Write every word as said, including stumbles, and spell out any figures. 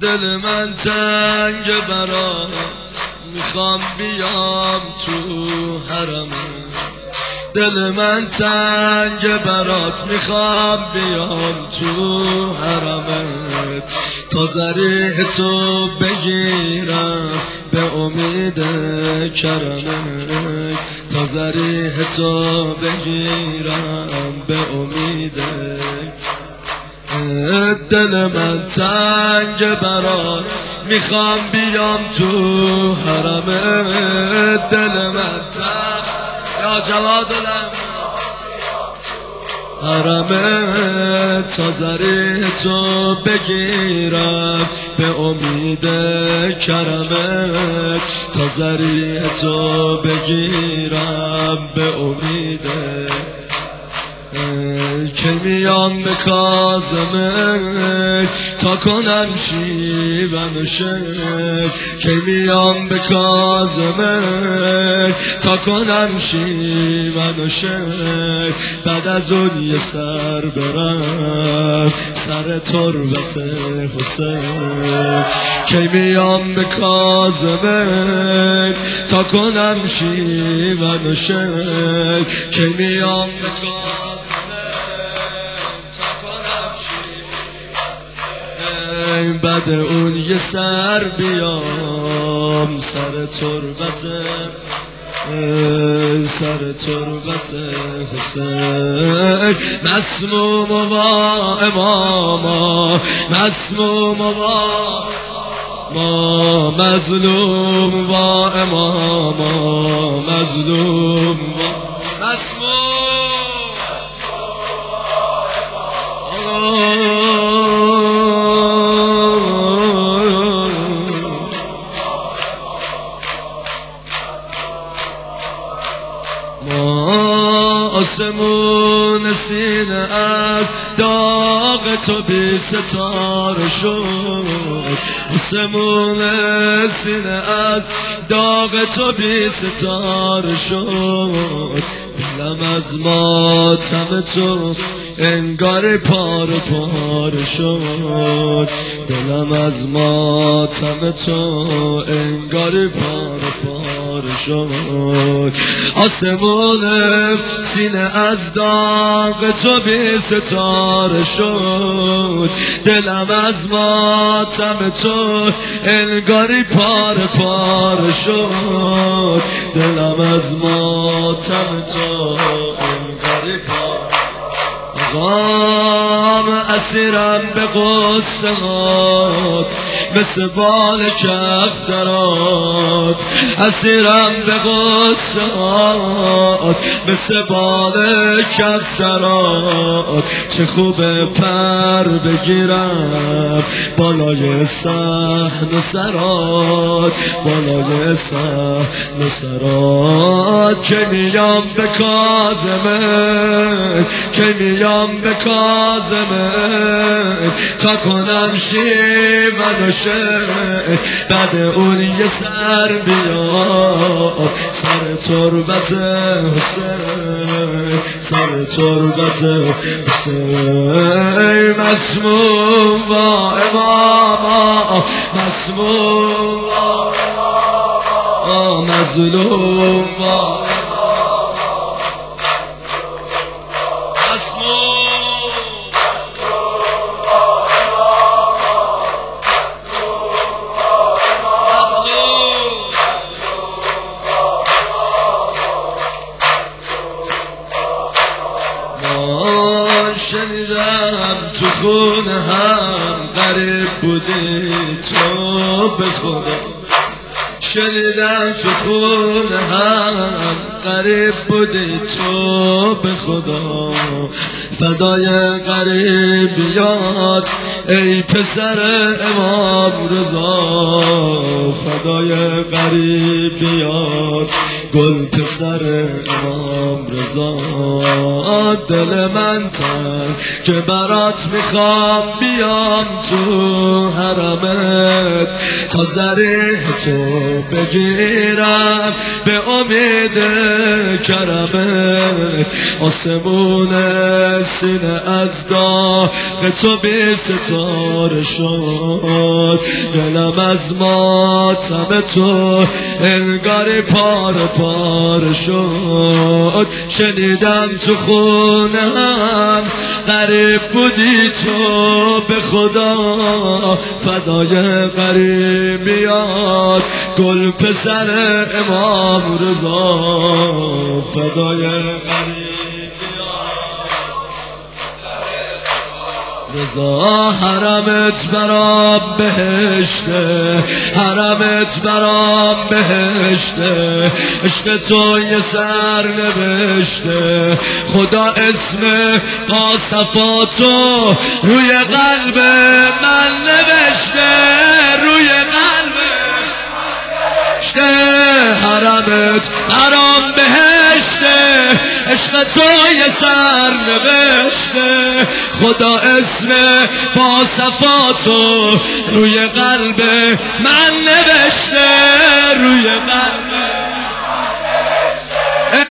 دل من تنگ برات، میخوام بیام تو حرمت. دل من تنگ برات، میخوام بیام تو حرمت. تا ضریح تو بگیرم به امید کرمت. تا ضریح تو بگیرم به امید. دل من تنگ برات، میخوام بیام تو حرمت. دل من تنگ یا جواد حرمت. تا ضریح تو بگیرم به امید کرمت. تا ضریح تو بگیرم به امید. که میام به کاظمت تا کنم شیون و شک. که میام به کاظمت تا کنم شیون و شک. بعد از اون یه سر برم سر تربت حسین. که میام به کاظمت تا کنم شیون و شک. که میام به کاظمت بعد اون یه سر بیام سر تربت سر تربت حسین. مسموم و اماما، مسموم و ما مظلوم و اماما، مظلوم و مسموم. آسمون سینه از داغ تو بی ستاره شد. آسمون سینه از داغ تو بی ستاره شد. دلم از ماتم تو انگار پار پار شد. دلم از ماتم تو انگار پار پار شد. آسمون سینه از داغ تو بی ستاره شد. دلم از ماتم تو انگاری پار پار شد. دلم از ماتم تو انگاری پار. غام اسیرم به غصه هات مثل بال کف درات. اسیرم به غصه هات مثل بال کف درات. چه خوبه پر بگیرم بالای صحن و سرات، بالای صحن و سرات. که میام به کاظمت، که میام به کاظمت تا کنم شیون و شک. بعد اون یه سر بیام سر تربت حسین، سر تربت حسین. مسموم و اماما، مسموم و اماما، مظلوم و شنیدم تو خونه هم غریب بودی تو به خدا. شنیدم تو خونه هم غریب بودی تو به خدا. فدای غریبیات ای پسر امام رضا. فدای غریبیات گل پسر امام رضا. دل من تنگ که برات میخوام بیام تو حرمت. تا ضریح تو بگیرم به امید کرمت. آسمون سینه از داغ تو بی ستاره شد، دلم از ماتم تو انگاری پار پار شد. شنیدم تو خونم غریب بودی تو، به خدا فدای غریبیات گل پسر امام رضا، فدای غریبیات رضا. حرمت برام بهشته، حرمت برام بهشته، عشق تو یه سر نوشته. خدا اسم پاسفاتو روی قلب من نوشته، روی قلب حرمت برام بهشته، عشق تو یه سر نوشته. خدا اسم پاسفاتو روی قلب من نوشته، روی قلب